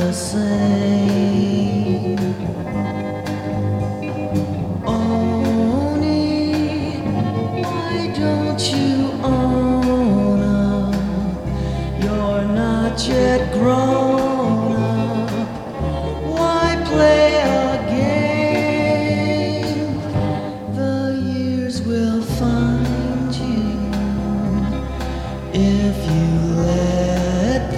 the same. Oni, why don't you own up? You're not yet grown.